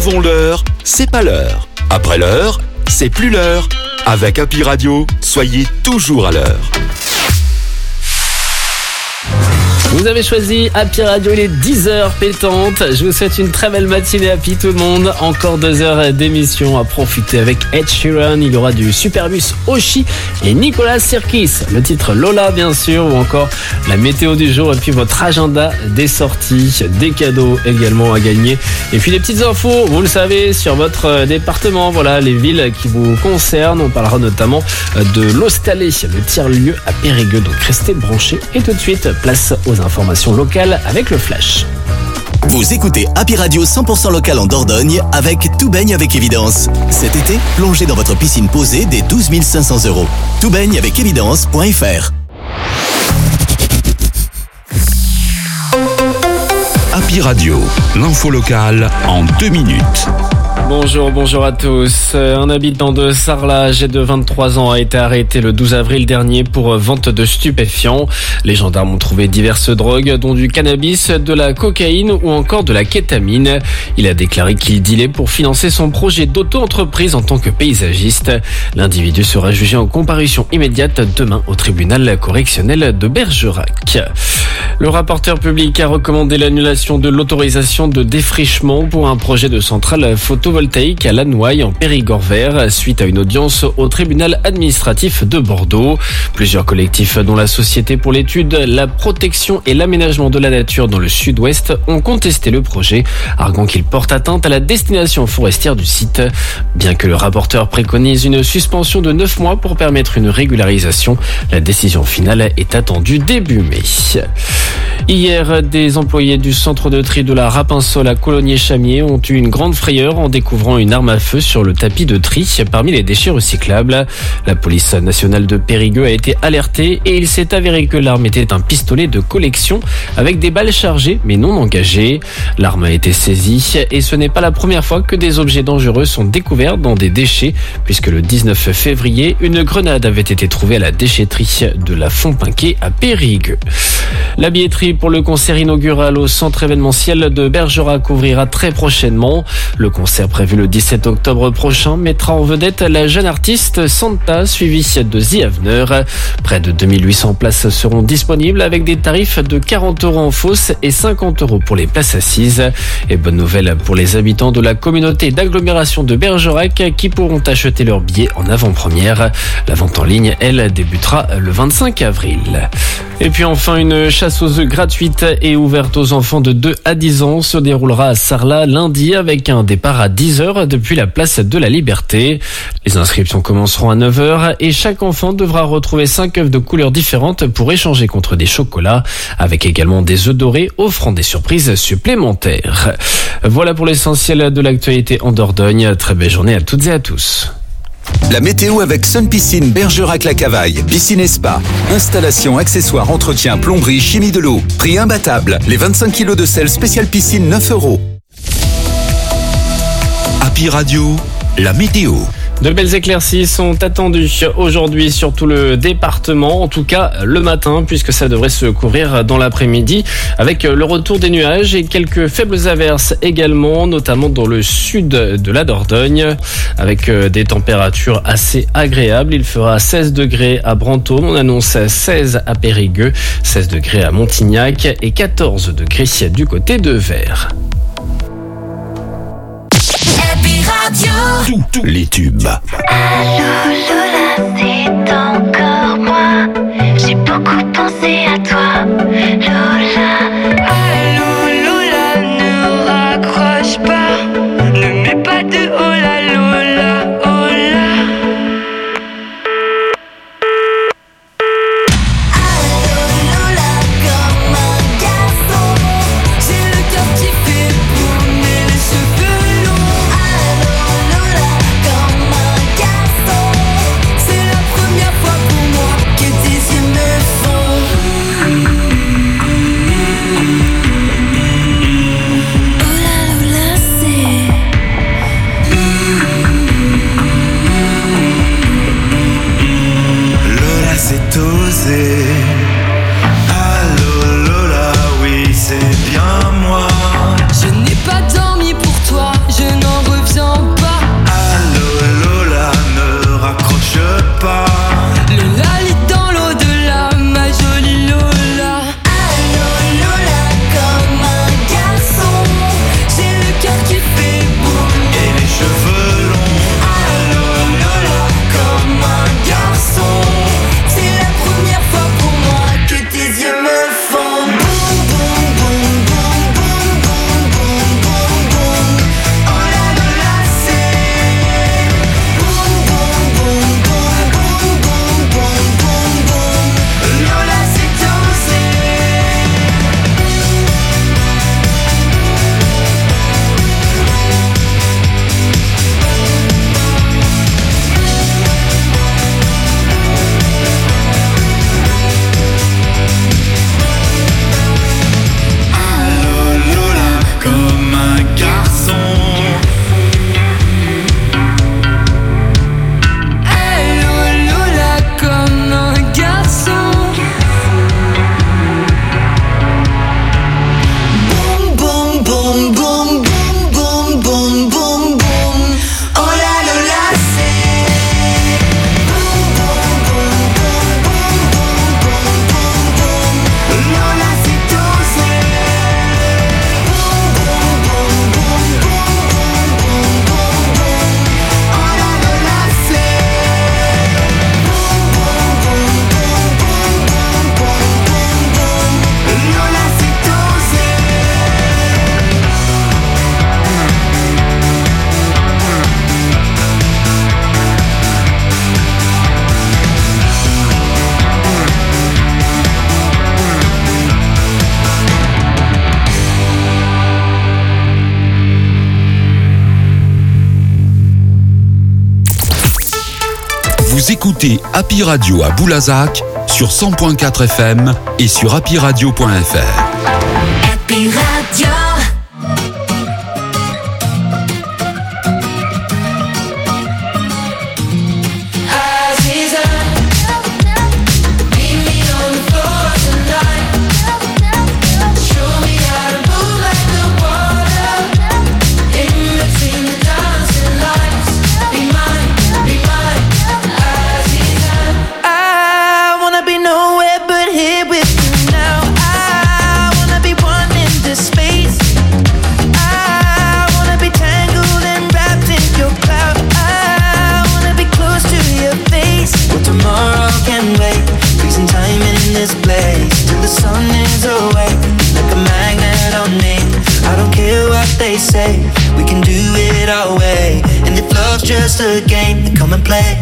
Avant l'heure, c'est pas l'heure. Après l'heure, c'est plus l'heure. Avec Happy Radio, soyez toujours à l'heure. Vous avez choisi Happy Radio, il est 10h pétante. Je vous souhaite une très belle matinée Happy tout le monde. Encore 2 heures d'émission à profiter avec Ed Sheeran. Il y aura du Superbus Oshi et Nicolas Sirkis. Le titre Lola bien sûr, ou encore la météo du jour et puis votre agenda des sorties, des cadeaux également à gagner. Et puis des petites infos, vous le savez, sur votre département. Voilà les villes qui vous concernent. On parlera notamment de l'Hostalet, le tiers-lieu à Périgueux. Donc restez branchés et tout de suite, place aux informations locales avec le Flash. Vous écoutez Happy Radio 100% local en Dordogne avec Tout baigne avec évidence. Cet été, plongez dans votre piscine posée dès 12 500 €. toutbaigneavecévidence.fr. Happy Radio, l'info locale en 2 minutes. Bonjour à tous. Un habitant de Sarlat, âgé de 23 ans, a été arrêté le 12 avril dernier pour vente de stupéfiants. Les gendarmes ont trouvé diverses drogues, dont du cannabis, de la cocaïne ou encore de la kétamine. Il a déclaré qu'il dealait pour financer son projet d'auto-entreprise en tant que paysagiste. L'individu sera jugé en comparution immédiate demain au tribunal correctionnel de Bergerac. Le rapporteur public a recommandé l'annulation de l'autorisation de défrichement pour un projet de centrale photovoltaïque à Lannoy en Périgord-Vert suite à une audience au tribunal administratif de Bordeaux. Plusieurs collectifs dont la Société pour l'étude, la protection et l'aménagement de la nature dans le sud-ouest ont contesté le projet, arguant qu'il porte atteinte à la destination forestière du site. Bien que le rapporteur préconise une suspension de 9 mois pour permettre une régularisation, la décision finale est attendue début mai. Hier, des employés du centre de tri de la Rapinsol à Cologné-Chamier ont eu une grande frayeur en découvrant une arme à feu sur le tapis de tri parmi les déchets recyclables. La police nationale de Périgueux a été alertée et il s'est avéré que l'arme était un pistolet de collection avec des balles chargées mais non engagées. L'arme a été saisie et ce n'est pas la première fois que des objets dangereux sont découverts dans des déchets puisque le 19 février, une grenade avait été trouvée à la déchetterie de la Fontpinquet à Périgueux. La billetterie pour le concert inaugural au centre événementiel de Bergerac ouvrira très prochainement. Le concert prévu le 17 octobre prochain mettra en vedette la jeune artiste Santa, suivie de The Avener. Près de 2800 places seront disponibles avec des tarifs de 40 € en fosse et 50 € pour les places assises. Et bonne nouvelle pour les habitants de la communauté d'agglomération de Bergerac qui pourront acheter leurs billets en avant-première. La vente en ligne, elle, débutera le 25 avril. Et puis enfin, une chasse aux œufs gratuite et ouverte aux enfants de 2 à 10 ans se déroulera à Sarlat lundi avec un départ à 10h depuis la place de la Liberté. Les inscriptions commenceront à 9h et chaque enfant devra retrouver 5 œufs de couleurs différentes pour échanger contre des chocolats, avec également des œufs dorés offrant des surprises supplémentaires. Voilà pour l'essentiel de l'actualité en Dordogne. Très belle journée à toutes et à tous. La météo avec Sun Piscine Bergerac-la-Cavaille. Piscine et spa. Installation, accessoires, entretien, plomberie, chimie de l'eau. Prix imbattable. Les 25 kg de sel spécial piscine, 9 €. Happy Radio, la météo. De belles éclaircies sont attendues aujourd'hui sur tout le département, en tout cas le matin, puisque ça devrait se couvrir dans l'après-midi avec le retour des nuages et quelques faibles averses également, notamment dans le sud de la Dordogne, avec des températures assez agréables. Il fera 16 degrés à Brantôme, on annonce 16 à Périgueux, 16 degrés à Montignac et 14 degrés du côté de Vers. Tous les tubes. Allô Lola, c'est encore moi. J'ai beaucoup pensé à toi, Lola. Allô Lola, ne raccroche pas. Ne mets pas de oh là Lola, oh là. Allô Lola, comme un garçon. J'ai le cœur qui fait bouger les cheveux longs. Allô Lola, comme un garçon. C'est la première fois pour moi que tes yeux me font. Vous écoutez Happy Radio à Boulazac sur 100.4 FM et sur happyradio.fr. Happy Radio. We can do it our way, and if love's just a game, then come and play.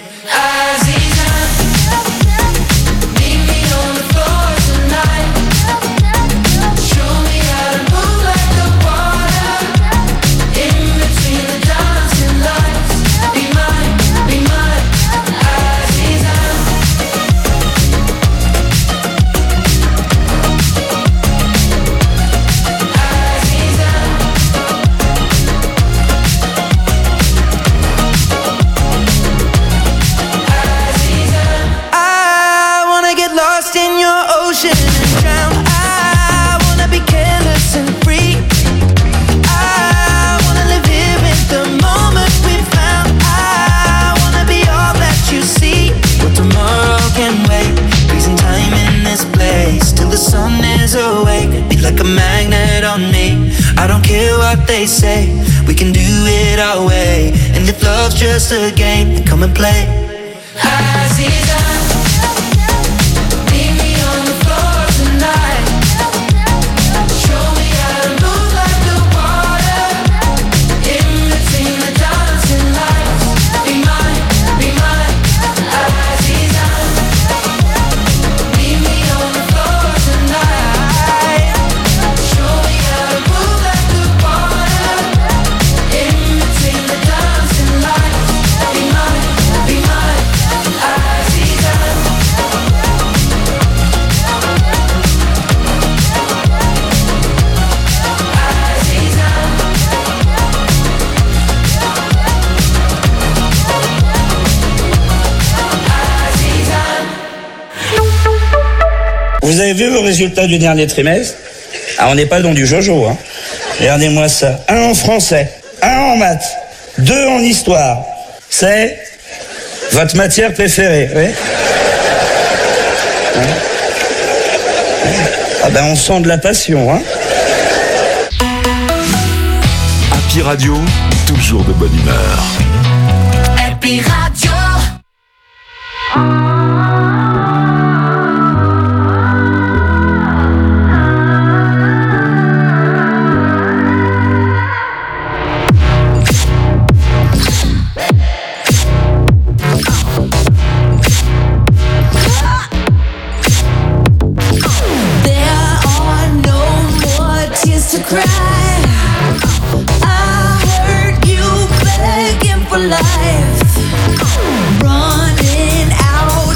They say we can do it our way, and if love's just a game, then come and play. Vous avez vu vos résultats du dernier trimestre? Ah, on n'est pas dans du jojo, hein. Regardez-moi ça. 1 en français, 1 en maths, 2 en histoire. C'est votre matière préférée, oui? Hein? Ah ben, on sent de la passion, hein. Happy Radio, toujours de bonne humeur. Happy Radio. Running out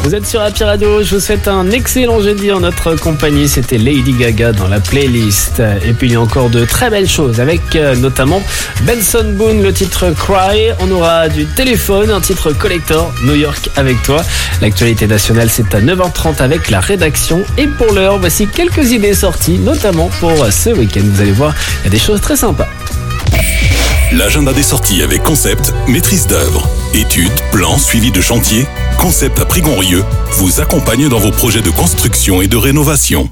Vous êtes sur Happy Radio, je vous souhaite un excellent jeudi en notre compagnie. C'était Lady Gaga dans la playlist. Et puis il y a encore de très belles choses avec notamment Benson Boone, le titre Cry. On aura du téléphone, un titre collector, New York avec toi. L'actualité nationale, c'est à 9h30 avec la rédaction. Et pour l'heure, voici quelques idées sorties, notamment pour ce week-end. Vous allez voir, il y a des choses très sympas. L'agenda des sorties avec Concept, maîtrise d'œuvre. Études, plans, suivi de chantier. Concept à Prigonrieux vous accompagne dans vos projets de construction et de rénovation.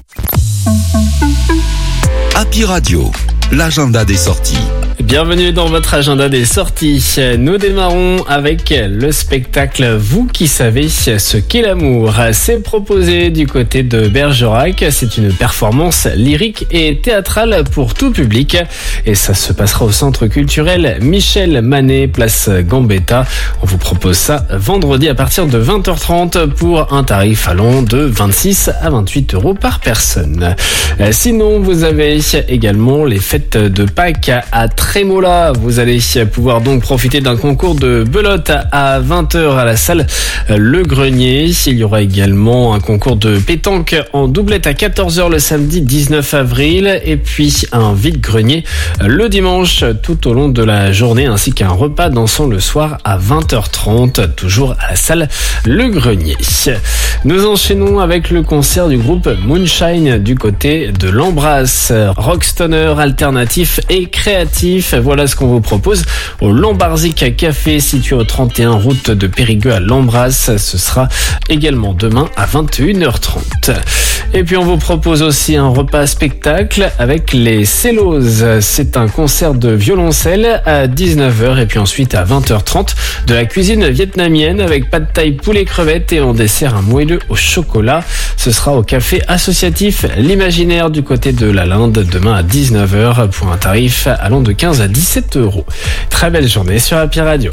Happy Radio, l'agenda des sorties. Bienvenue dans votre agenda des sorties. Nous démarrons avec le spectacle Vous qui savez ce qu'est l'amour. C'est proposé du côté de Bergerac. C'est une performance lyrique et théâtrale pour tout public. Et ça se passera au centre culturel Michel Manet, place Gambetta. On vous propose ça vendredi à partir de 20h30 pour un tarif allant de 26 à 28 € par personne. Sinon, vous avez également les fêtes de Pâques à Trémola. Vous allez pouvoir donc profiter d'un concours de belote à 20h à la salle Le Grenier. Il y aura également un concours de pétanque en doublette à 14h le samedi 19 avril et puis un vide-grenier le dimanche tout au long de la journée ainsi qu'un repas dansant le soir à 20h30 toujours à la salle Le Grenier. Nous enchaînons avec le concert du groupe Moonshine du côté de l'Embrasse. Rockstoner alternatif et créatif. Voilà ce qu'on vous propose au Lambarzic Café situé au 31 route de Périgueux à l'Embrasse. Ce sera également demain à 21h30. Et puis on vous propose aussi un repas spectacle avec les Cellos. C'est un concert de violoncelle à 19h et puis ensuite à 20h30 de la cuisine vietnamienne avec pad thaï poulet crevettes et en dessert un moelleux au chocolat. Ce sera au café associatif L'Imaginaire du côté de la Linde demain à 19h pour un tarif allant de 15 à 17 €. Très belle journée sur Happy Radio.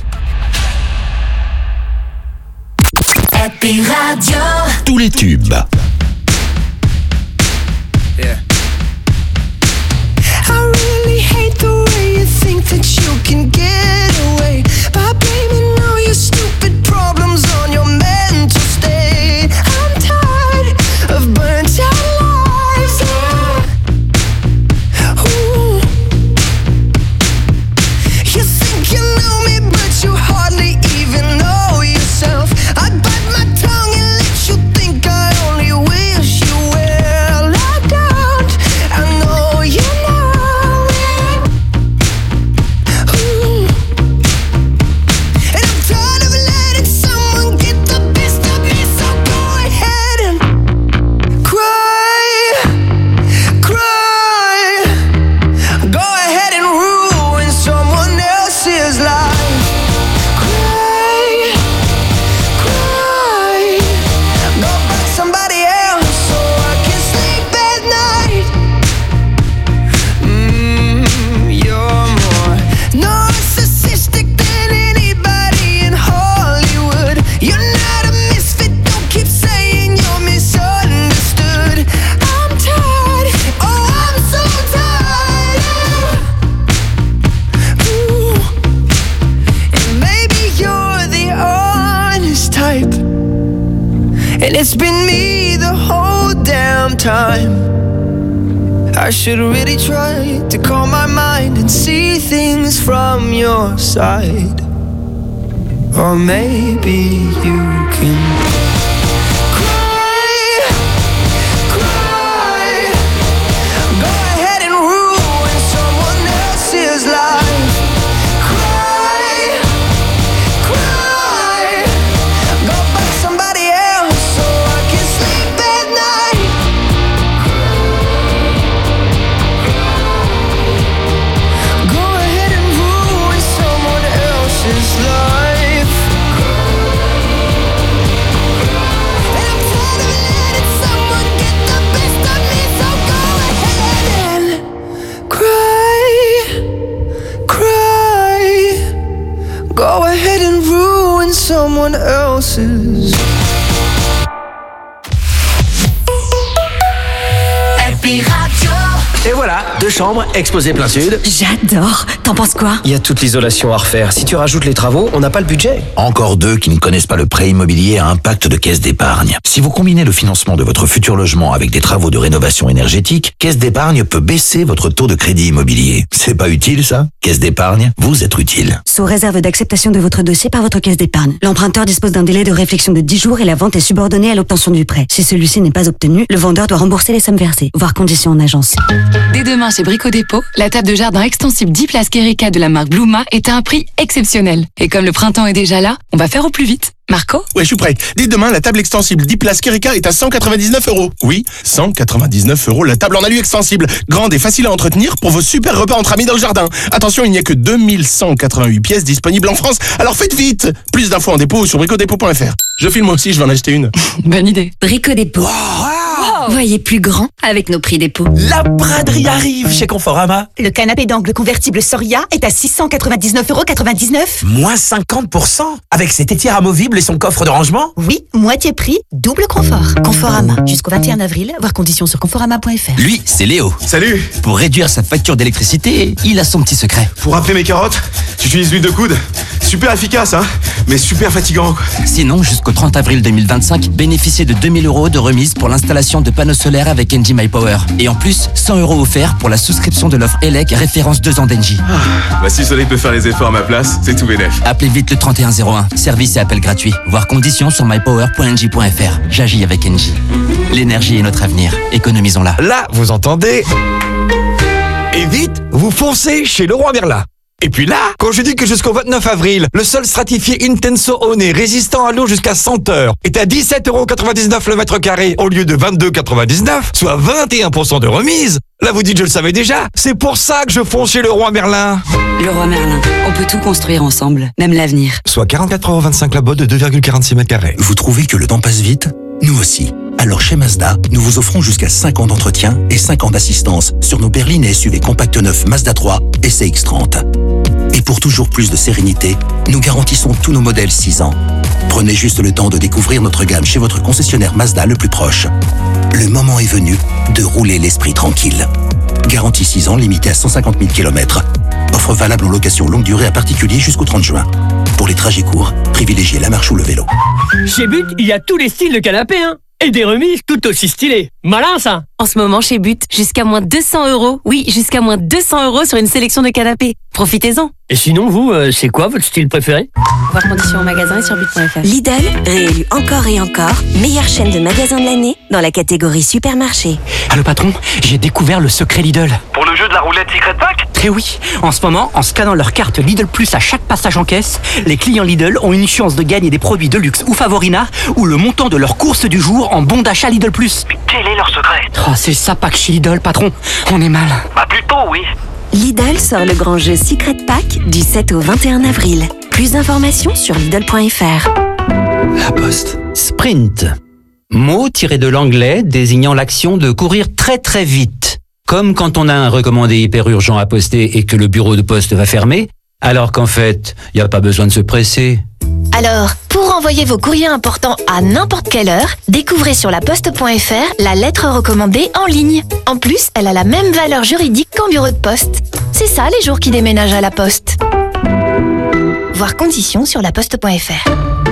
Happy Radio. Tous les tubes. Yeah. I really hate the way you think that you can get away by blaming all your stupid problems on your mental state. I'm tired of burnt out lives. Ooh. You think you know me, but you hardly even know yourself. I bite my tongue and let you think I only wish you well. I don't, I know you know it. Ooh. And I'm tired of letting someone get the best of me, so go ahead and cry, cry. Go ahead and ruin someone else's life. Cry, cry. Go find somebody else so I can sleep at night. You're more narcissistic than anybody in Hollywood. You're not a misfit, don't keep saying you're misunderstood. I'm tired, oh I'm so tired. Ooh. And maybe you're the honest type, and it's been me the whole damn time. I should really try to calm my mind and see things from your side. Or maybe you can cry, cry. Go ahead and ruin someone else's life. Cry, cry. Go find somebody else so I can sleep at night. Go ahead and ruin someone else's life. And I'm tired of letting someone get the best of me, so go ahead and cry, cry. Go ahead and ruin someone else's. Happy Radio. Et voilà, 2 chambres, exposées plein sud. J'adore. T'en penses quoi? Il y a toute l'isolation à refaire. Si tu rajoutes les travaux, on n'a pas le budget. Encore 2 qui ne connaissent pas le prêt immobilier à impact de Caisse d'épargne. Si vous combinez le financement de votre futur logement avec des travaux de rénovation énergétique, Caisse d'épargne peut baisser votre taux de crédit immobilier. C'est pas utile ça? Caisse d'épargne, vous êtes utile. Sous réserve d'acceptation de votre dossier par votre caisse d'épargne. L'emprunteur dispose d'un délai de réflexion de 10 jours et la vente est subordonnée à l'obtention du prêt. Si celui-ci n'est pas obtenu, le vendeur doit rembourser les sommes versées. Voir conditions en agence. Dès demain chez Brico Dépôt, la table de jardin extensible 10 places Erika de la marque Bluma est à un prix exceptionnel. Et comme le printemps est déjà là, on va faire au plus vite. Marco? Ouais, je suis prêt. Dès demain, la table extensible 10 places Erika est à 199 €. Oui, 199 € la table en alu extensible. Grande et facile à entretenir pour vos super repas entre amis dans le jardin. Attention, il n'y a que 2188 pièces disponibles en France, alors faites vite. Plus d'infos en dépôt sur bricodépôt.fr. Je filme moi aussi, je vais en acheter une. Bonne idée. Brico Dépôt. Voyez plus grand avec nos prix dépôt. La braderie arrive chez Conforama. Le canapé d'angle convertible Soria est à 699,99 €. Moins 50% avec cette étière amovible et son coffre de rangement. Oui, moitié prix, double confort. Conforama, jusqu'au 21 avril, voir conditions sur conforama.fr. Lui, c'est Léo. Salut. Pour réduire sa facture d'électricité, il a son petit secret. Pour râper mes carottes, j'utilise l'huile de coude. Super efficace, hein, mais super fatigant. Sinon, jusqu'au 30 avril 2025, bénéficiez de 2000 € de remise pour l'installation de panneaux solaires avec Engie My Power. Et en plus, 100 € offerts pour la souscription de l'offre ELEC référence 2 ans d'Engie. Bah si le soleil peut faire les efforts à ma place, c'est tout bénef. Appelez vite le 3101. Service et appel gratuit. Voir conditions sur mypower.engie.fr. J'agis avec Engie. L'énergie est notre avenir. Économisons-la. Là, vous entendez? Et vite, vous foncez chez Leroy Merlin. Et puis là, quand je dis que jusqu'au 29 avril, le sol stratifié Intenso One résistant à l'eau jusqu'à 100 heures est à 17,99 € le mètre carré au lieu de 22,99, soit 21% de remise. Là, vous dites, je le savais déjà. C'est pour ça que je fonce chez Leroy Merlin. Leroy Merlin, on peut tout construire ensemble, même l'avenir. Soit 44,25 € la botte de 2,46 mètres carrés. Vous trouvez que le temps passe vite? Nous aussi. Alors chez Mazda, nous vous offrons jusqu'à 5 ans d'entretien et 5 ans d'assistance sur nos berlines et SUV compacts neufs Mazda 3 et CX-30. Et pour toujours plus de sérénité, nous garantissons tous nos modèles 6 ans. Prenez juste le temps de découvrir notre gamme chez votre concessionnaire Mazda le plus proche. Le moment est venu de rouler l'esprit tranquille. Garantie 6 ans limitée à 150 000 km. Offre valable en location longue durée à particulier jusqu'au 30 juin. Pour les trajets courts, privilégiez la marche ou le vélo. Chez But, il y a tous les styles de canapé, hein. Et des remises tout aussi stylées. Malin, ça. En ce moment, chez But, jusqu'à moins 200 €. Oui, jusqu'à moins 200 € sur une sélection de canapés. Profitez-en. Et sinon, vous, c'est quoi votre style préféré? Voir conditions au magasin et sur but.fr. Lidl, réélu encore et encore, meilleure chaîne de magasins de l'année dans la catégorie supermarché. Allô patron, j'ai découvert le secret Lidl. Pour le jeu de la roulette Secret Pack? Très oui. En ce moment, en scannant leur carte Lidl Plus à chaque passage en caisse, les clients Lidl ont une chance de gagner des produits de luxe ou Favorina ou le montant de leur course du jour en bon d'achat Lidl Plus. Mais quel est leur secret? Oh, c'est ça pas que chez Lidl, patron. On est mal. Bah plutôt, oui. Lidl sort le grand jeu Secret Pack du 7 au 21 avril. Plus d'informations sur Lidl.fr. La Poste. Sprint. Mot tiré de l'anglais désignant l'action de courir très très vite. Comme quand on a un recommandé hyper urgent à poster et que le bureau de poste va fermer, alors qu'en fait, il n'y a pas besoin de se presser. Alors, pour envoyer vos courriers importants à n'importe quelle heure, découvrez sur laposte.fr la lettre recommandée en ligne. En plus, elle a la même valeur juridique qu'en bureau de poste. C'est ça les jours qui déménagent à la Poste. Voir conditions sur laposte.fr.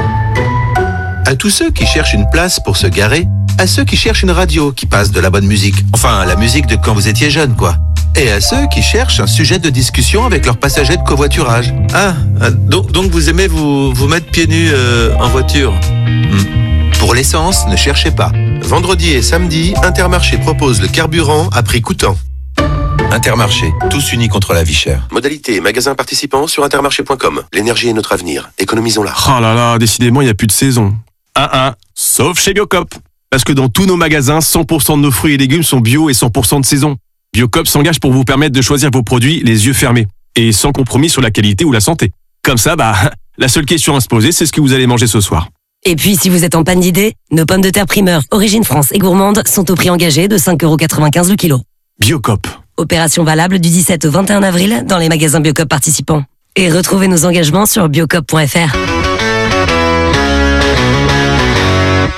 À tous ceux qui cherchent une place pour se garer, à ceux qui cherchent une radio qui passe de la bonne musique, enfin la musique de quand vous étiez jeune quoi. Et à ceux qui cherchent un sujet de discussion avec leurs passagers de covoiturage. Donc vous aimez vous mettre pieds nus en voiture. Pour l'essence, ne cherchez pas. Vendredi et samedi, Intermarché propose le carburant à prix coûtant. Intermarché, tous unis contre la vie chère. Modalité et magasins participants sur intermarché.com. L'énergie est notre avenir, économisons-la. Oh là là, décidément, il n'y a plus de saison. Sauf chez Biocop. Parce que dans tous nos magasins, 100% de nos fruits et légumes sont bio et 100% de saison. Biocop s'engage pour vous permettre de choisir vos produits les yeux fermés et sans compromis sur la qualité ou la santé. Comme ça, la seule question à se poser, c'est ce que vous allez manger ce soir. Et puis, si vous êtes en panne d'idées, nos pommes de terre primeur, origine France et gourmande, sont au prix engagé de 5,95 € le kilo. Biocop. Opération valable du 17 au 21 avril dans les magasins Biocop participants. Et retrouvez nos engagements sur biocop.fr.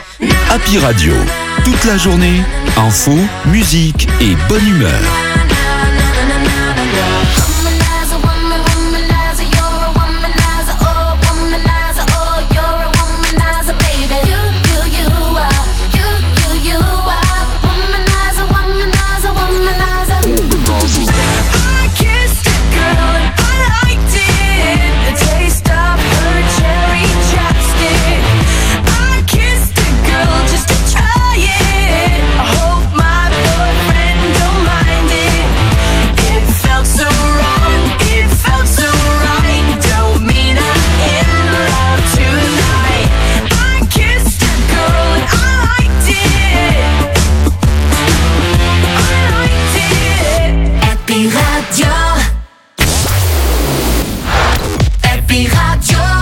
Happy Radio. Toute la journée, info, musique et bonne humeur.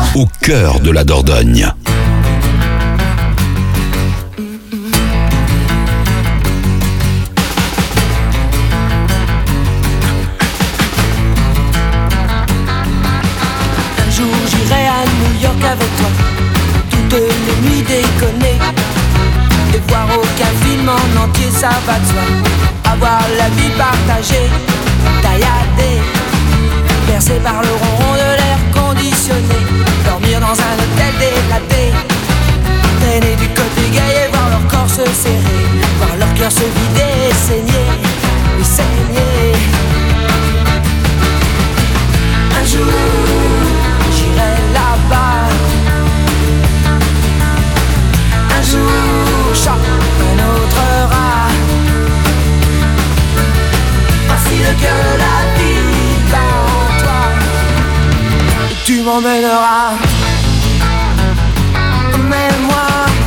au cœur de la Dordogne. Un jour j'irai à New York avec toi, toutes les nuits déconner, et voir aucun film en entier, ça va de soi. Avoir la vie partagée, tailladée, bercé par le ronron de l'air conditionné, dormir dans un hôtel délaté, traîner du côté gay et voir leur corps se serrer, voir leur cœur se vider et saigner, et saigner. Un jour, j'irai là-bas. Un jour, chacun notre rat. Voici le cœur de la vie dans toi, et tu m'emmèneras. Emmène-moi.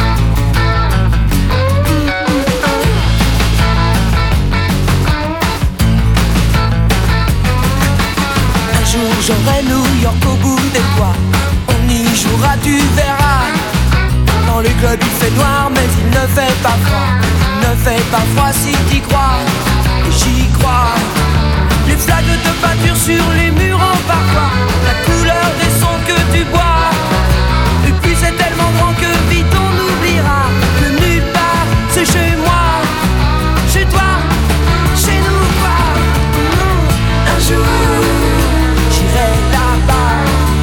Un jour j'aurai New York au bout des doigts. On y jouera, tu verras. Dans les clubs il fait noir mais il ne fait pas froid. Il ne fait pas froid si t'y crois. Et j'y crois. Les flaques de peinture sur les murs en parfois, la couleur des sons que tu bois. Et puis c'est tellement grand que vite on oubliera que nulle part c'est chez moi, chez toi, chez nous quoi. Un jour j'irai là-bas.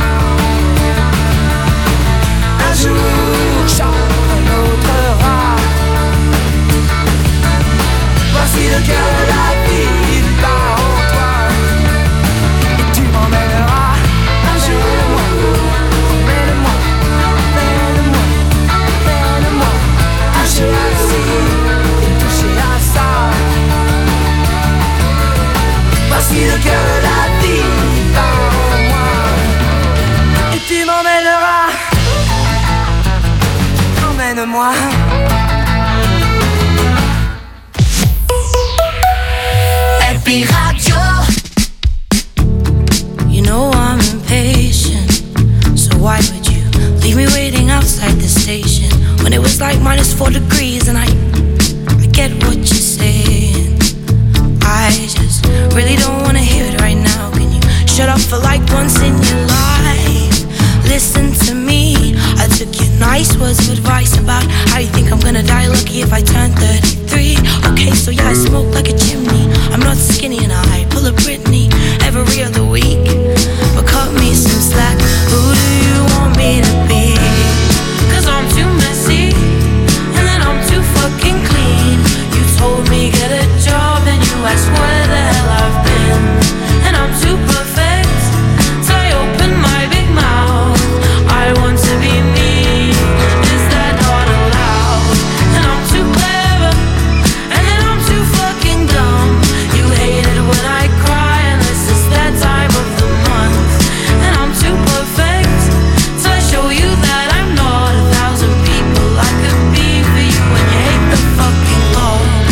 Un jour chacun notre rat. Voici le cœur de la ville par en toi, et tu m'emmèneras. Un jour, emmène-moi, emmène-moi, emmène-moi, toucher à ci et toucher à ça. Voici le cœur de la ville par en moi, et tu m'emmèneras. Emmène-moi. Happy Radio. You know I'm impatient, so why would you leave me waiting outside the station when it was like -4 degrees? And I get what you're saying. I just really don't wanna hear it right now. Can you shut up for like once in your life? Listen to me. I took your nice words of advice about how you think I'm gonna die lucky if I turn 33. Okay, so yeah, I smoke like a chimney. I'm not skinny and I pull a Britney every other week. But cut me some slack. Who do you want me to be? 'Cause I'm too messy and then I'm too fucking clean. You told me get a job and you asked where the hell I've been. And I'm too perfect, so I open my big mouth. I want to be me. Is that not allowed? And I'm too clever and then I'm too fucking dumb. You hate it when I cry and this is that time of the month. And I'm too perfect, so I show you that I'm not 1,000 people I could be for you. And you hate the fucking Lord.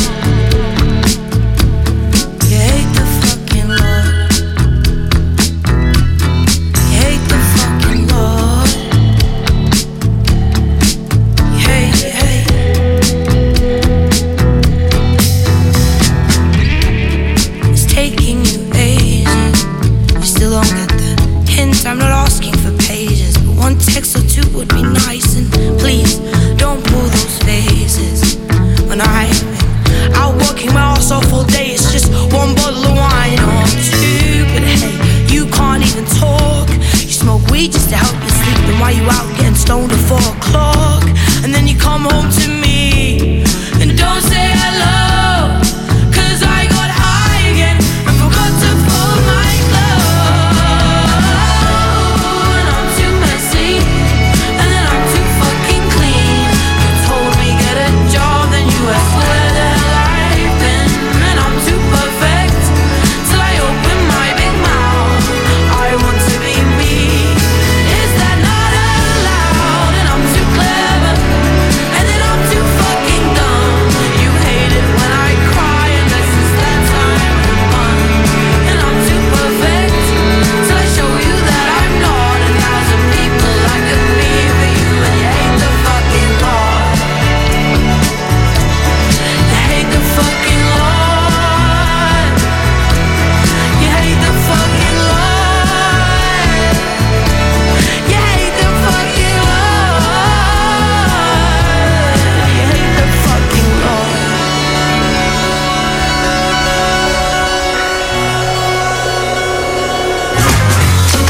You hate the fucking Lord. You hate the fucking Lord. You hate, you hate. It's taking you ages. You still don't get the hint. I'm not asking for pages, but one text or two would be nice. And please don't pull those faces when I'm out working my ass off all day. It's just one bottle of wine or two, but hey, you can't even talk. You smoke weed just to help you sleep. Then why you out getting stoned at 4 o'clock? And then you come home to me and don't say hello, 'cause I got high again and forgot to pull my clothes. And I'm too messy and then I'm too fucking clean. You told me get a job, then you asked where the hell I've been. And I'm too perfect, so I open my big mouth. I want to be me. Is that not allowed? And I'm too clever and then I'm too fucking dumb. You hate it when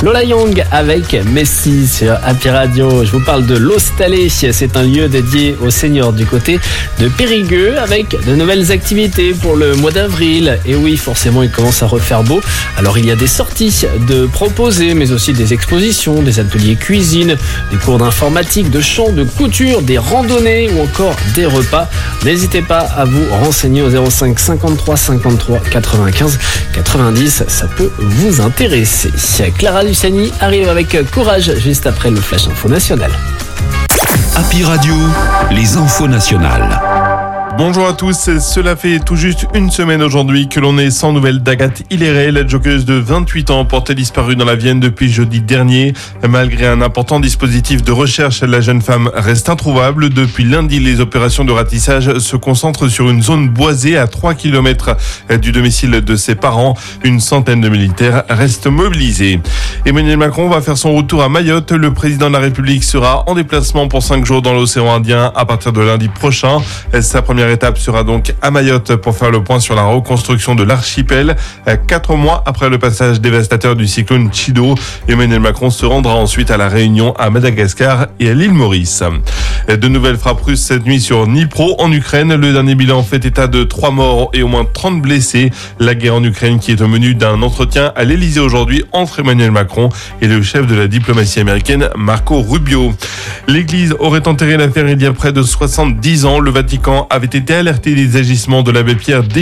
Lola Young avec Messi sur Happy Radio. Je vous parle de l'Ostalé. C'est un lieu dédié aux seniors du côté de Périgueux avec de nouvelles activités pour le mois d'avril. Et oui, forcément, il commence à refaire beau. Alors, il y a des sorties de proposer, mais aussi des expositions, des ateliers cuisine, des cours d'informatique, de chant, de couture, des randonnées ou encore des repas. N'hésitez pas à vous renseigner au 05 53 53 95 90. Ça peut vous intéresser. Clara Luciani arrive avec Courage juste après le Flash Info National. Happy Radio, les infos nationales. Bonjour à tous, cela fait tout juste une semaine aujourd'hui que l'on est sans nouvelles d'Agathe Hilleret, la joggeuse de 28 ans portée disparue dans la Vienne depuis jeudi dernier. Malgré un important dispositif de recherche, la jeune femme reste introuvable. Depuis lundi, les opérations de ratissage se concentrent sur une zone boisée à 3 km du domicile de ses parents. Une centaine de militaires restent mobilisés. Emmanuel Macron va faire son retour à Mayotte. Le président de la République sera en déplacement pour 5 jours dans l'océan Indien à partir de lundi prochain. Sa première étape sera donc à Mayotte pour faire le point sur la reconstruction de l'archipel. 4 mois après le passage dévastateur du cyclone Chido, Emmanuel Macron se rendra ensuite à la Réunion, à Madagascar et à l'île Maurice. De nouvelles frappes russes cette nuit sur Dnipro en Ukraine. Le dernier bilan fait état de 3 morts et au moins 30 blessés. La guerre en Ukraine qui est au menu d'un entretien à l'Elysée aujourd'hui entre Emmanuel Macron et le chef de la diplomatie américaine Marco Rubio. L'Église aurait enterré l'affaire il y a près de 70 ans. Le Vatican avait été alerté des agissements de l'abbé Pierre dès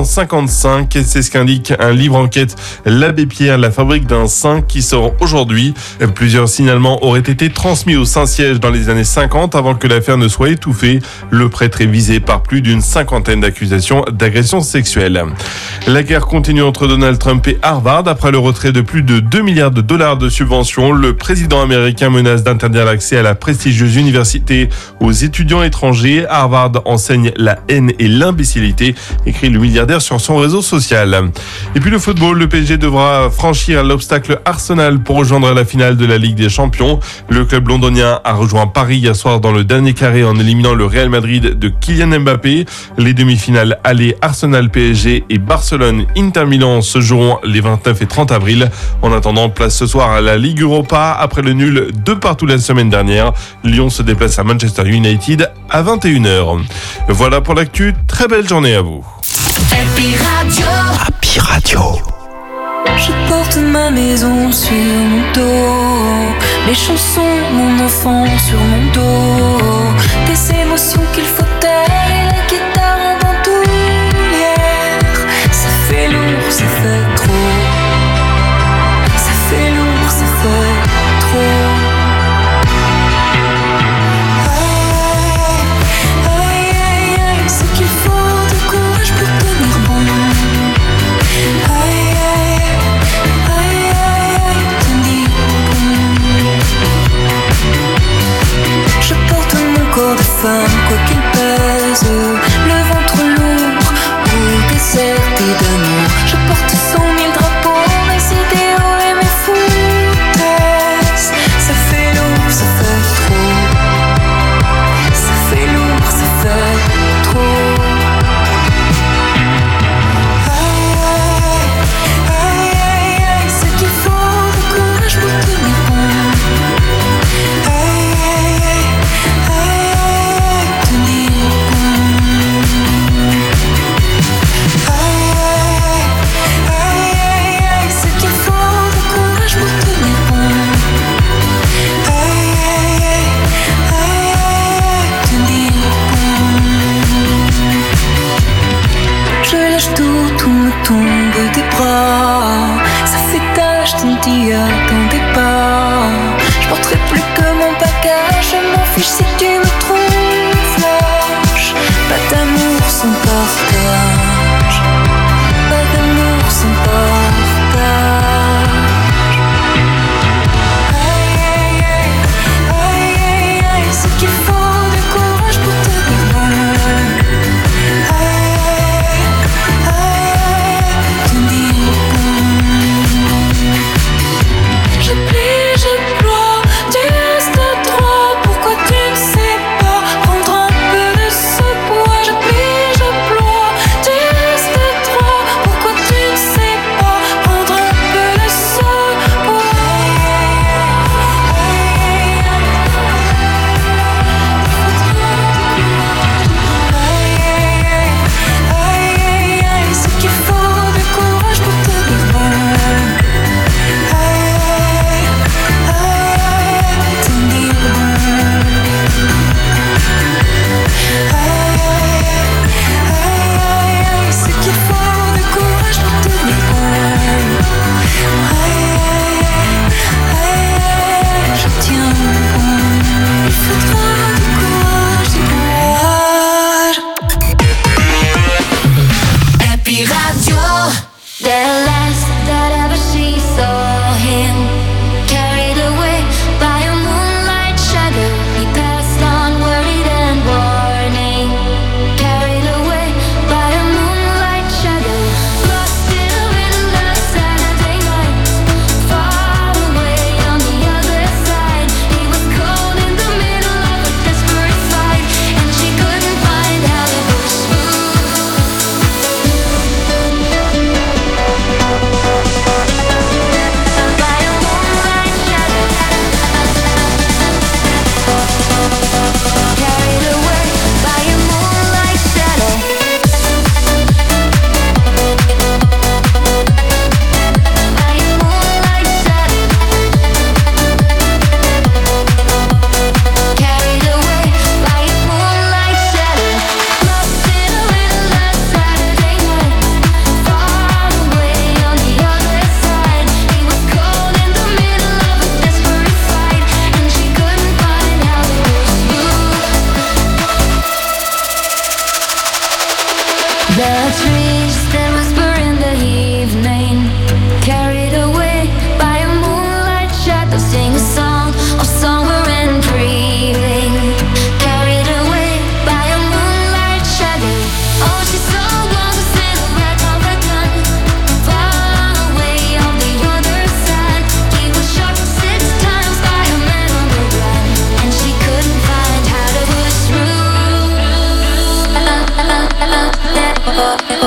1955. C'est ce qu'indique un livre enquête, L'abbé Pierre, la fabrique d'un saint, qui sort aujourd'hui. Plusieurs signalements auraient été transmis au Saint-Siège dans les années 50 avant que l'affaire ne soit étouffée. Le prêtre est visé par plus d'une cinquantaine d'accusations d'agression sexuelle. La guerre continue entre Donald Trump et Harvard. Après le retrait de plus de 2 milliards de dollars de subventions, le président américain menace d'interdire l'accès à la prestigieuse université aux étudiants étrangers. Harvard enseigne la haine et l'imbécilité, écrit le milliardaire sur son réseau social. Et puis le football, le PSG devra franchir l'obstacle Arsenal pour rejoindre la finale de la Ligue des Champions. Le club londonien a rejoint Paris hier soir dans le dernier carré en éliminant le Real Madrid de Kylian Mbappé. Les demi-finales aller Arsenal-PSG et Barcelone-Inter Milan se joueront les 29 et 30 avril. En attendant, place ce soir à la Ligue Europa. Après le nul de partout la semaine dernière, Lyon se déplace à Manchester United à 21h. Voilà pour l'actu, très belle journée à vous. Happy Radio. Happy Radio. Je porte ma maison sur mon dos, les chansons, mon enfant sur mon dos, des émotions qu'il faut taire et la guitare en bandoulière. Ça fait lourd, ça fait trop. Ça fait lourd, ça fait trop. Corps de femme, quoi qu'il pèse, le ventre lourd ou déserté d'amour. Je porte 100 000 drapeaux, mes idéaux et mes foutaises. Ça fait lourd, ça fait trop. Ça fait lourd, ça fait trop. Aïe, aïe, aïe, c'est qu'il faut de courage pour tenir bon. Aïe, aïe, aïe.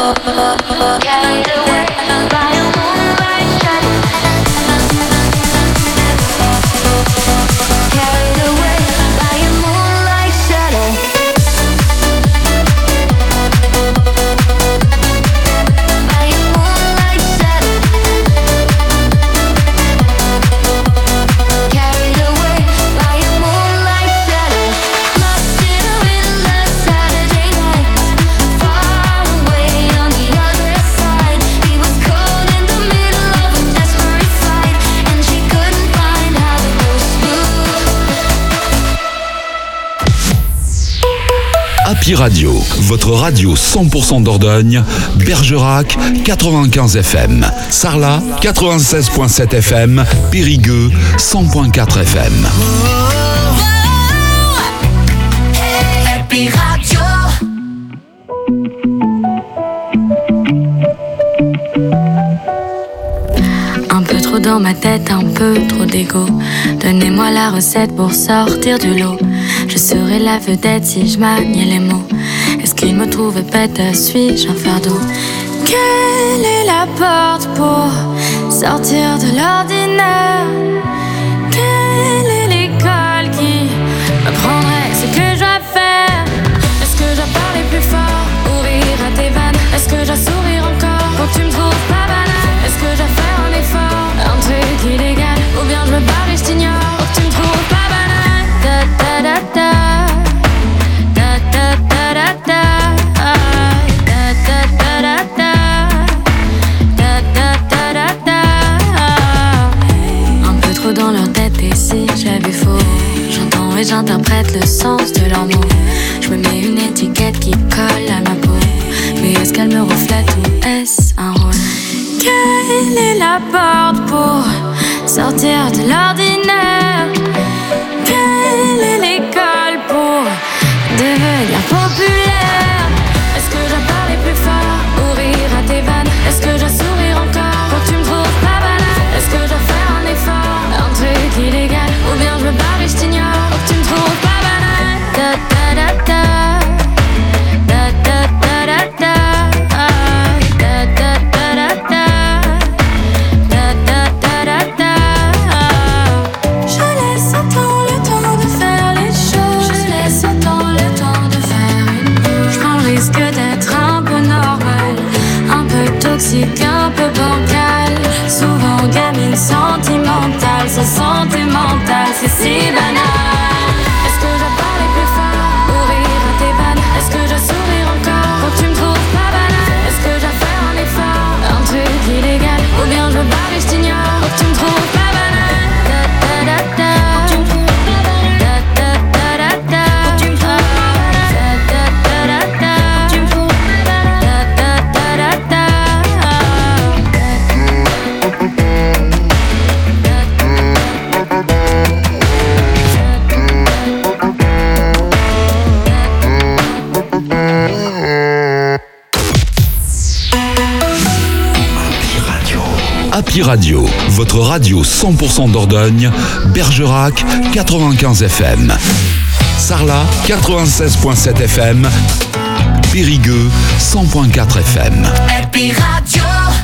Carried away by a moonlight shadow. Carried away by a moonlight shadow. By a moonlight shadow. Carried away by a moonlight shadow. Lost in a windless Saturday night. Far away on the other side. He was caught in the middle of a desperate fight, and she couldn't find how to go smooth. Happy Radio, votre radio 100% Dordogne, Bergerac 95 FM, Sarlat 96.7 FM, Périgueux 100.4 FM. Happy Radio. Un peu trop dans ma tête, un peu trop d'ego. Donnez-moi la recette pour sortir du lot. Je serai la vedette si je maniais les mots. Est-ce qu'il me trouvait bête, suis-je un fardeau? Quelle est la porte pour sortir de l'ordinaire? Quelle est l'école qui m'apprendrait ce que je dois faire? Est-ce que je dois parler plus fort ou rire à tes vannes? Est-ce que je dois sourire encore pour que tu me trouves pas banale? Est-ce que je dois faire un effort, un truc illégal? Ou bien je me barre et je t'ignore pour que tu me trouves pas banale? Da da da da. Da da da da da. Da da da da da. Da da da da da. Un peu trop dans leur tête et si j'avais faux. J'entends et j'interprète le sens de leurs mots. Je me mets une étiquette qui colle à ma peau. Mais est-ce qu'elle me reflète ou est-ce un rôle? Quelle est la porte pour sortir de l'ordinaire? Quelle est l'école pour devenir populaire? Est-ce que je dois parler plus fort ou rire à tes vannes? Est-ce que je dois sourire encore pour que tu me trouves pas banale? Est-ce que je dois faire un effort, un truc illégal? Ou bien je me barre et je t'ignore pour que tu me trouves pas banale? Da da da da. Da da da da da. Da da da da da. Da da da da da. Je laisse autant le temps de faire les choses. Je laisse autant le temps de faire une pause. Je prends le risque d'être un peu normal, un peu toxique, un peu bancal. Souvent gamine sentimentale, sa santé mentale, c'est si banal. Est-ce que je dois parler plus fort ou rire à tes vannes? Est-ce que je dois sourire encore pour que tu me trouves pas banale? Est-ce que je dois faire un effort, un truc illégal? Ou bien je me barre et je t'ignore pour que tu me trouves pas banale? Da da da da. Da da da da da. Da da da da da. Da da da da da. Happy Radio, votre radio 100% Dordogne, Bergerac 95 FM, Sarlat 96.7 FM, Périgueux 100.4 FM. Happy Radio.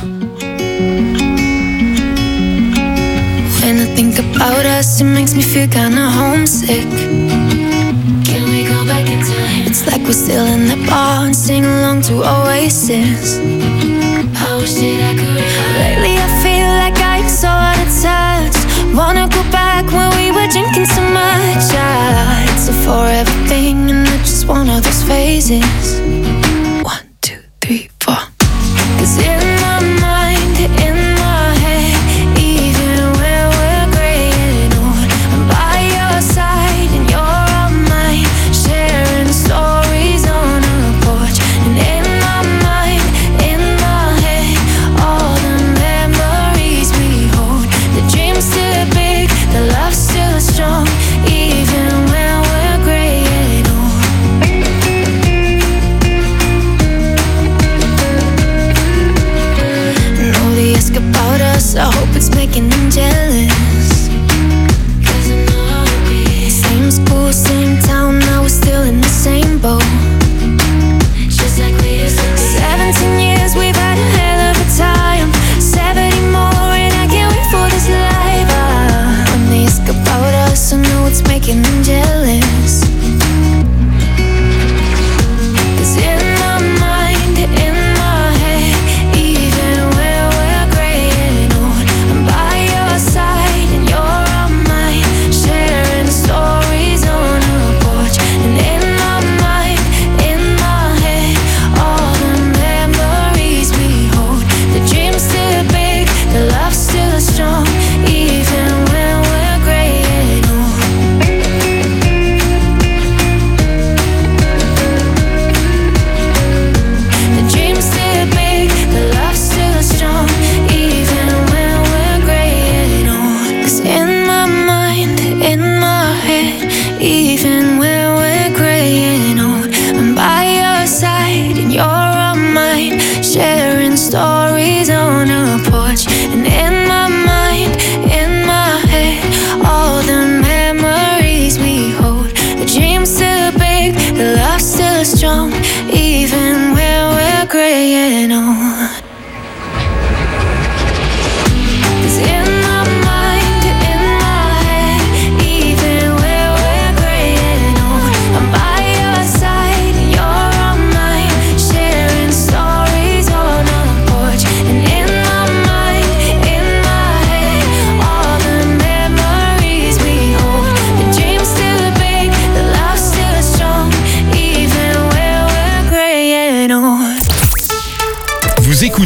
When I think about us, it makes me feel kinda homesick. Can we go back in time? It's like we're still in the bar and sing along to Oasis. I wish that I could. Lately I feel like I'm so out of touch. Wanna go back when we were drinking so much. It's a forever thing and I just want all those phases. 1, 2, 3, 4. 'Cause in my mind, in my head, even when we're gray and old, I'm by your side and you're all mine, sharing stories on a porch. And in my mind, in my head, all the memories we hold. The dream's still big, the love's still strong, even when we're gray and old.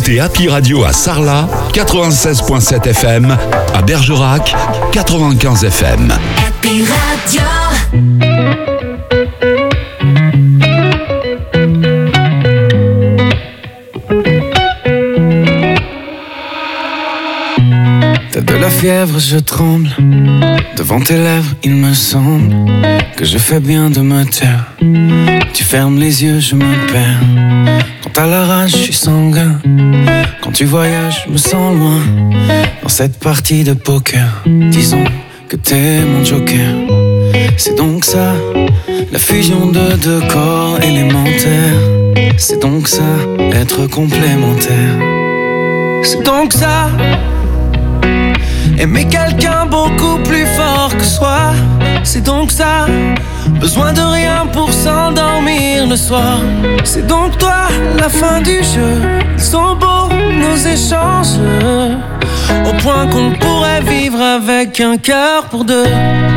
Écoutez Happy Radio à Sarlat, 96.7 FM, à Bergerac, 95 FM. Happy Radio. T'as de la fièvre, je tremble. Devant tes lèvres, il me semble que je fais bien de me taire. Tu fermes les yeux, je me perds. Quand t'as la rage, je suis sanguin. Quand tu voyages, je me sens loin. Dans cette partie de poker, disons que t'es mon joker. C'est donc ça, la fusion de deux corps élémentaires. C'est donc ça, être complémentaire. C'est donc ça, aimer quelqu'un beaucoup plus fort que soi. C'est donc ça, besoin de rien pour s'endormir le soir. C'est donc toi, la fin du jeu. Ils sont beaux nos échanges, au point qu'on pourrait vivre avec un cœur pour deux.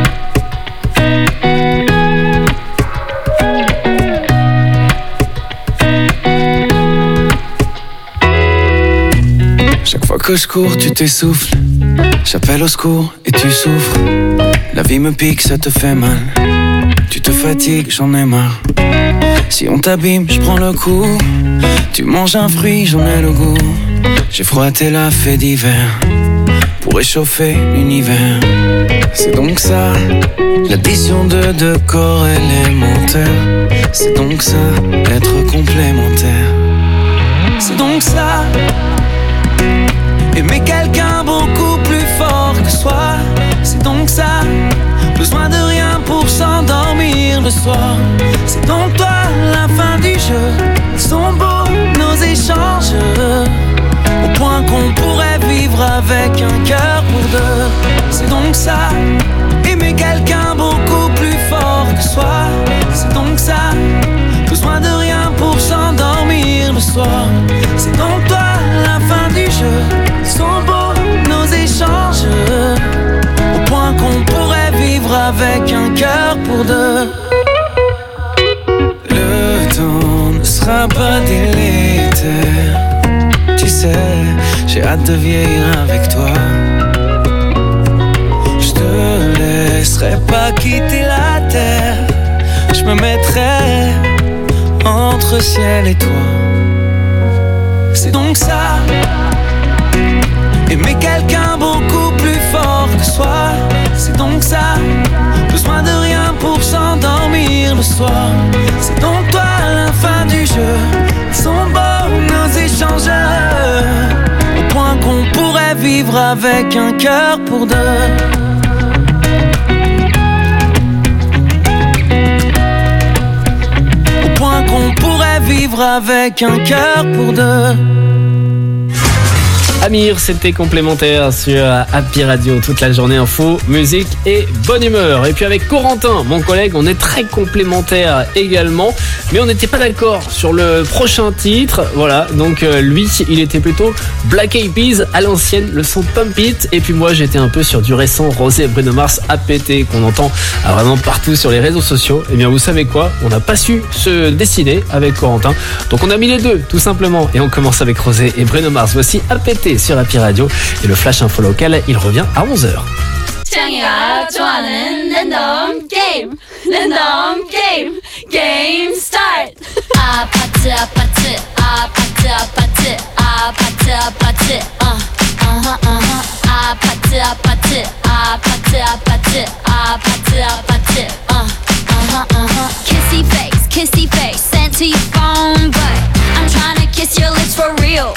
Chaque fois que je cours, tu t'essouffles. J'appelle au secours et tu souffres. La vie me pique, ça te fait mal. Tu te fatigues, j'en ai marre. Si on t'abîme, je prends le coup. Tu manges un fruit, j'en ai le goût. J'ai froissé la fée d'hiver pour réchauffer l'univers. C'est donc ça, l'addition de deux corps élémentaires. C'est donc ça, être complémentaire. C'est donc ça, aimer quelqu'un beaucoup plus fort que soi. C'est donc ça, besoin de rien pour s'endormir le soir. C'est donc toi, la fin du jeu. Ils sont beaux nos échanges, au point qu'on pourrait vivre avec un cœur pour deux. C'est donc ça, aimer quelqu'un beaucoup plus fort que soi. C'est donc ça, besoin de rien pour s'endormir le soir. C'est donc toi, la fin du jeu. Ils sont beaux nos échanges, au point qu'on pourrait vivre avec un cœur pour deux. Le temps ne sera pas délétère. Tu sais, j'ai hâte de vieillir avec toi. Je te laisserai pas quitter la terre. Je me mettrai entre ciel et toi. C'est donc ça, aimer quelqu'un beaucoup plus fort que soi. C'est donc ça, besoin de rien pour s'endormir le soir. C'est donc toi, la fin du jeu. Ils sont beaux nos échanges, au point qu'on pourrait vivre avec un cœur pour deux. Au point qu'on pourrait vivre avec un cœur pour deux. Amir, c'était complémentaire sur Happy Radio, toute la journée info, musique et bonne humeur. Et puis avec Corentin, mon collègue, on est très complémentaires également, mais on n'était pas d'accord sur le prochain titre. Voilà, donc lui, il était plutôt Black Eyed Peas à l'ancienne, le son Pump It. Et puis moi, j'étais un peu sur du récent Rosé et Bruno Mars APT qu'on entend vraiment partout sur les réseaux sociaux. Et bien vous savez quoi, on n'a pas su se décider avec Corentin, donc on a mis les deux tout simplement. Et on commence avec Rosé et Bruno Mars. Voici APT sur Happy Radio et le flash info local, il revient à 11h. 창이가 좋아하는 랜덤 게임 게임 스타트. 아파트 아파트 아파트 아파트 아파트 아파트 아파트 아파트 아파트 아파트 아파트 아파트 kissy face sent to your phone, but I'm trying to kiss your lips for real.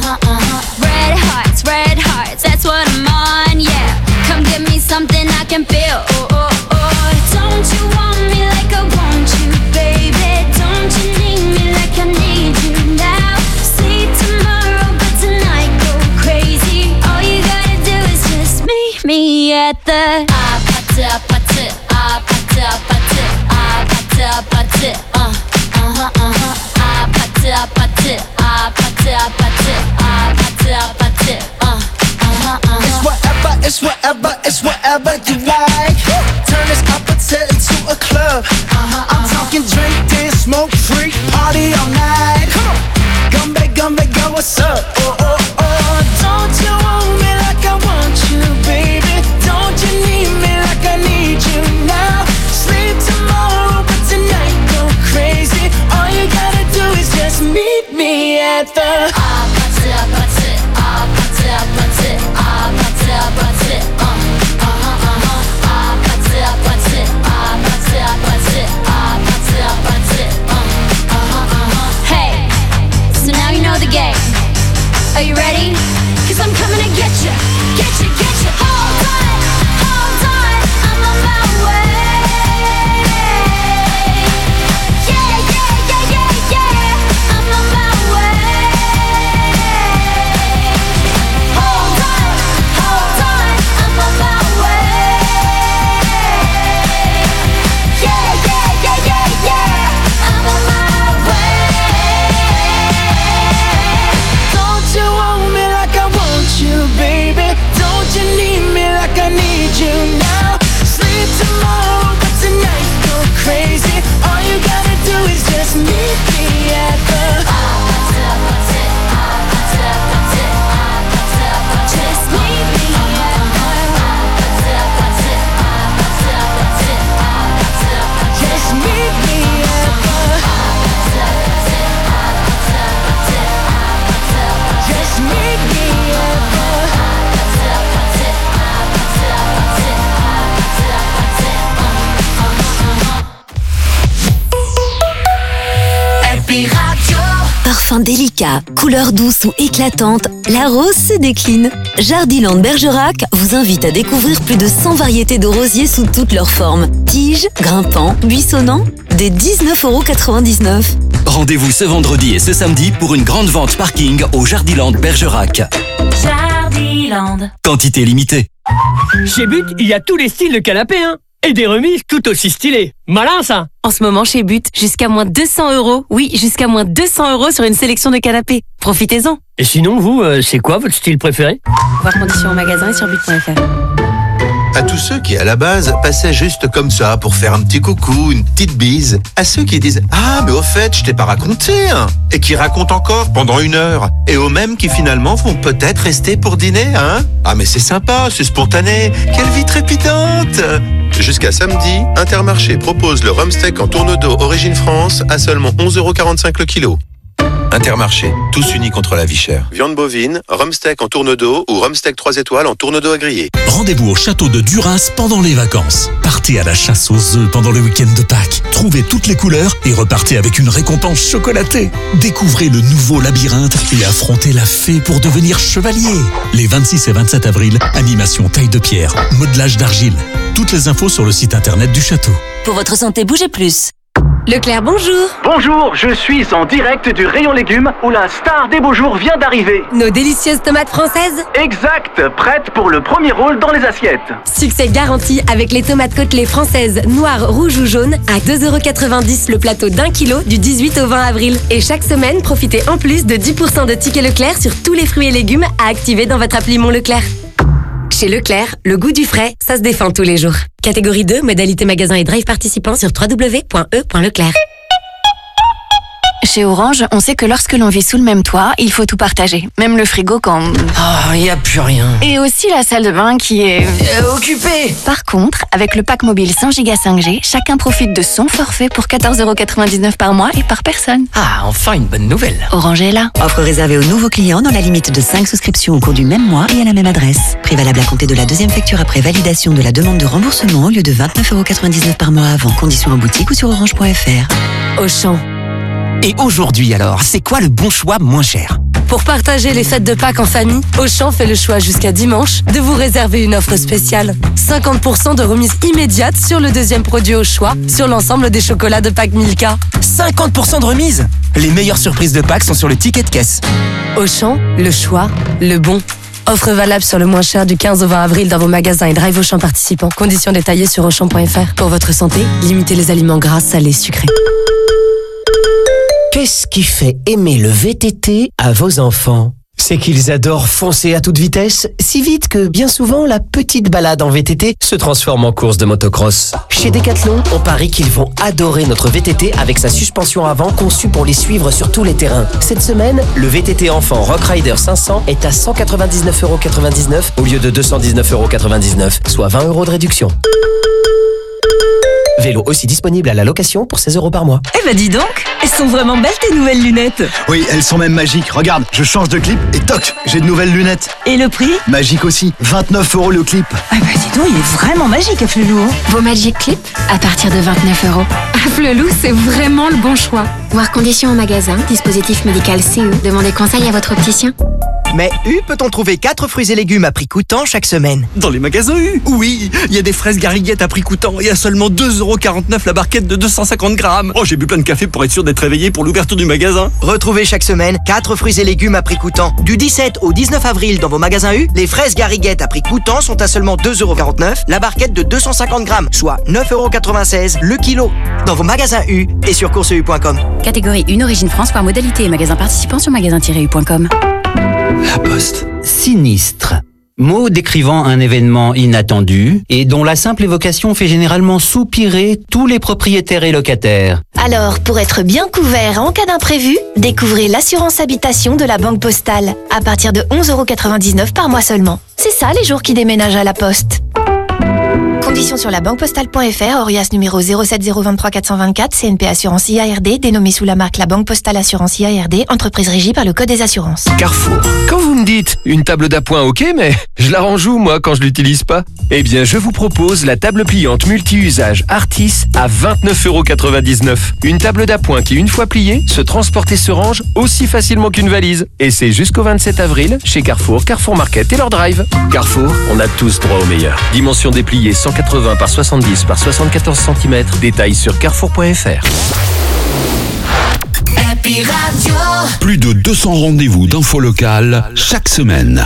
Red hearts, that's what I'm on, yeah. Come give me something I can feel. Oh. Don't you want me like I want you, baby? Don't you need me like I need you now? See tomorrow, but tonight go crazy. All you gotta do is just meet me at the 아파트 아파트 아파트 아파트 아파트 아파트 아파트 아파트 아파트 아파트 아파트 It's whatever you like. Turn this appetite into a club. I'm talking drink, dance, smoke, freak, party all night. Come back, go what's up? Oh, oh, oh. Don't you want me like I want you, baby? Don't you need me like I need you now? Sleep tomorrow, but tonight go crazy. All you gotta do is just meet me at the Hey, so now you know the game. Are you ready? 'Cause I'm coming to get you, get you, get you. Hold on, I'm on my way. Yeah, yeah, yeah, yeah, yeah, I'm on my way. Hold on, I'm on my way. Yeah, yeah, yeah, yeah, yeah, I'm on my way. Don't you want me like I want you, baby? Don't you need me like I need you now? Sleep tomorrow, but tonight go crazy. All you gotta do is just meet me at the Just meet me Just meet me at the Just meet me at the Happy Radio. Parfum délicat, couleur douce ou éclatante, la rose se décline. Jardiland Bergerac vous invite à découvrir plus de 100 variétés de rosiers sous toutes leurs formes. Tiges, grimpants, buissonnants, des 19,99 €. Rendez-vous ce vendredi et ce samedi pour une grande vente parking au Jardiland Bergerac. Jardiland. Quantité limitée. Chez But, il y a tous les styles de canapé, hein. Et des remises tout aussi stylées. Malin, ça. En ce moment, chez But, jusqu'à moins 200 €. Oui, jusqu'à moins 200 € sur une sélection de canapés. Profitez-en. Et sinon, vous, c'est quoi votre style préféré? Voir conditions au magasin et sur but.fr. À tous ceux qui, à la base, passaient juste comme ça pour faire un petit coucou, une petite bise. À ceux qui disent « Ah, mais au fait, je t'ai pas raconté hein !» et qui racontent encore pendant 1 heure. Et aux mêmes qui, finalement, vont peut-être rester pour dîner, hein. Ah, mais c'est sympa, c'est spontané. Quelle vie trépidante! Jusqu'à samedi, Intermarché propose le rumsteak en tourne-dos Origine France à seulement 11,45 € le kilo. Intermarché, tous unis contre la vie chère. Viande bovine, rumsteak en tourne-dos ou rumsteak 3 étoiles en tourne-dos à griller. Rendez-vous au château de Duras pendant les vacances. Partez à la chasse aux œufs pendant le week-end de Pâques. Trouvez toutes les couleurs et repartez avec une récompense chocolatée. Découvrez le nouveau labyrinthe et affrontez la fée pour devenir chevalier. Les 26 et 27 avril, animation taille de pierre, modelage d'argile. Toutes les infos sur le site internet du château. Pour votre santé, bougez plus. Leclerc, bonjour. Bonjour, je suis en direct du rayon légumes où la star des beaux jours vient d'arriver. Nos délicieuses tomates françaises. Exact, prête pour le premier rôle dans les assiettes. Succès garanti avec les tomates côtelées françaises noires, rouges ou jaunes à 2,90 € le plateau d'1 kg du 18 au 20 avril. Et chaque semaine, profitez en plus de 10% de tickets Leclerc sur tous les fruits et légumes à activer dans votre appli Mon Leclerc. Chez Leclerc, le goût du frais, ça se défend tous les jours. Catégorie 2, modalité magasin et drive participant sur www.e.leclerc. Chez Orange, on sait que lorsque l'on vit sous le même toit, il faut tout partager. Même le frigo quand... Oh, y a plus rien. Et aussi la salle de bain qui est... occupée. Par contre, avec le pack mobile 100 Go 5G, chacun profite de son forfait pour 14,99 € par mois et par personne. Ah, enfin une bonne nouvelle. Orange est là. Offre réservée aux nouveaux clients dans la limite de 5 souscriptions au cours du même mois et à la même adresse. Prix valable à compter de la deuxième facture après validation de la demande de remboursement au lieu de 29,99 € par mois avant. Conditions en boutique ou sur orange.fr. Auchan. Et aujourd'hui alors, c'est quoi le bon choix moins cher? Pour partager les fêtes de Pâques en famille, Auchan fait le choix jusqu'à dimanche de vous réserver une offre spéciale. 50% de remise immédiate sur le deuxième produit au choix sur l'ensemble des chocolats de Pâques Milka. 50% de remise? Les meilleures surprises de Pâques sont sur le ticket de caisse. Auchan, le choix, le bon. Offre valable sur le moins cher du 15 au 20 avril dans vos magasins et drive Auchan participants. Conditions détaillées sur Auchan.fr. Pour votre santé, limitez les aliments gras, salés, sucrés. Qu'est-ce qui fait aimer le VTT à vos enfants? C'est qu'ils adorent foncer à toute vitesse, si vite que bien souvent la petite balade en VTT se transforme en course de motocross. Chez Decathlon, on parie qu'ils vont adorer notre VTT avec sa suspension avant conçue pour les suivre sur tous les terrains. Cette semaine, le VTT enfant Rock Rider 500 est à 199,99€ au lieu de 219,99€, soit 20 € de réduction. Vélo aussi disponible à la location pour 16€ par mois. Eh ben dis donc, elles sont vraiment belles tes nouvelles lunettes. Oui, elles sont même magiques. Regarde, je change de clip et toc, j'ai de nouvelles lunettes. Et le prix ? Magique aussi, 29€ le clip. Ah bah dis donc, il est vraiment magique Afflelou. Vos Magic Clip à partir de 29€. Afflelou, c'est vraiment le bon choix. Voir conditions en magasin, dispositif médical CE. Demandez conseil à votre opticien. Mais U peut-on trouver 4 fruits et légumes à prix coûtant chaque semaine? Dans les magasins U, oui. Il y a des fraises gariguettes à prix coûtant et à seulement 2,49€ la barquette de 250 grammes. Oh, j'ai bu plein de café pour être sûr d'être réveillé pour l'ouverture du magasin. Retrouvez chaque semaine 4 fruits et légumes à prix coûtant. Du 17 au 19 avril dans vos magasins U, les fraises gariguettes à prix coûtant sont à seulement 2,49€, la barquette de 250 grammes, soit 9,96€ le kilo. Dans vos magasins U et sur courseu.com. Catégorie 1, origine France, par modalité et magasin participant sur magasin-u.com. La Poste. Sinistre. Mot décrivant un événement inattendu et dont la simple évocation fait généralement soupirer tous les propriétaires et locataires. Alors, pour être bien couvert en cas d'imprévu, découvrez l'assurance habitation de la Banque Postale. À partir de 11,99€ par mois seulement. C'est ça les jours qui déménagent à la Poste. Conditions sur la banquepostale.fr, Orias numéro 07023 424, CNP Assurance IARD, dénommé sous la marque La Banque Postale Assurance IARD, entreprise régie par le Code des assurances. Carrefour. Quand vous me dites une table d'appoint, ok, mais je la range où, moi, quand je l'utilise pas? Eh bien, je vous propose la table pliante multi-usage Artis à 29,99€. Une table d'appoint qui, une fois pliée, se transporte et se range aussi facilement qu'une valise. Et c'est jusqu'au 27 avril chez Carrefour, Carrefour Market et leur drive. Carrefour, on a tous droit au meilleur. Dimension dépliée 180 par 70 par 74 cm. Détails sur carrefour.fr. Happy Radio. Plus de 200 rendez-vous d'infos locales chaque semaine.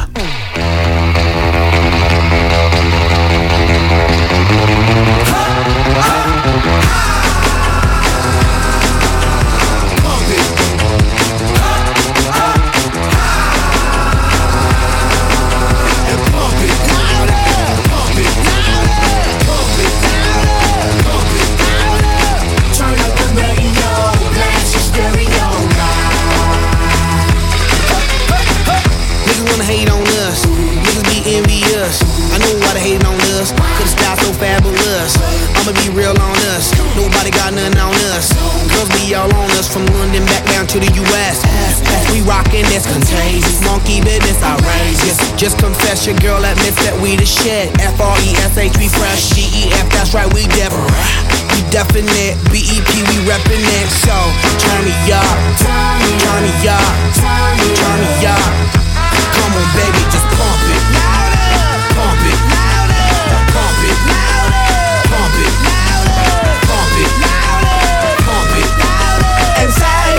From London back down to the US. We rockin' this contagious. Monkey business outrageous. Just confess your girl admits that we the shit. F-R-E-S-H, we fresh. G-E-F, that's right, we different. We definite. B-E-P, we reppin' it. So, turn me up. Turn me up. Turn me up. Come on, baby, just pump it. Pump it. Pump it. Pump it. Pump it. Pump it. And say,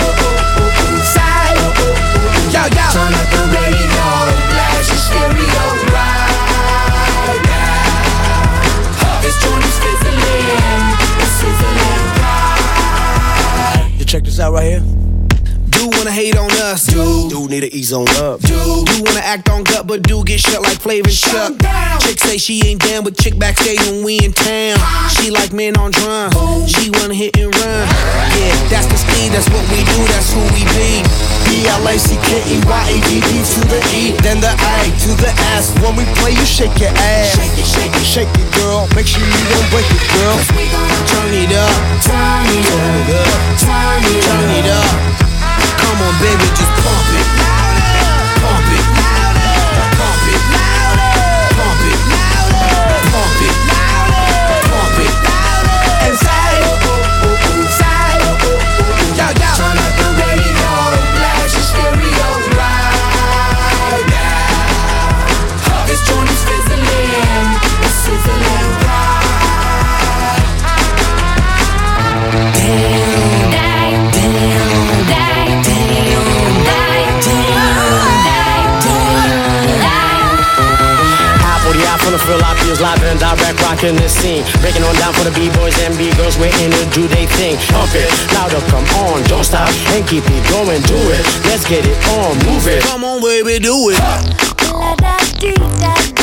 yo, yo. Turn up the radio, blast your stereo right now. This joint is fizzling, it's sizzling right. You check this out right here. Do wanna hate on us, do need to ease on up, do wanna act on gut, but do get shut like Flavor Chuck. Chick say she ain't down with chick backstage when we in town. She like men on drum, she wanna hit and run. Yeah, that's the speed, that's what we do, that's who we be. B-L-A-C-K-E-Y-A-D-D to the E, then the A to the S. When we play, you shake your ass. Shake it, girl. Make sure you don't break it, girl. Turn it up. Turn it up. Turn it up. Come on, baby, just pump it. Pump it. Pump it. Pump it. Pump it. Pump it. And say, yo, yo. Turn up the radio, blast your stereo right now. This joint is fizzling, it's sizzling right. rocking the scene. Breaking on down for the B-boys and B-girls, we're in to do they thing. Pump it, louder, come on, don't stop, and keep it going, do it. Let's get it on, move it. Come on, baby, do it.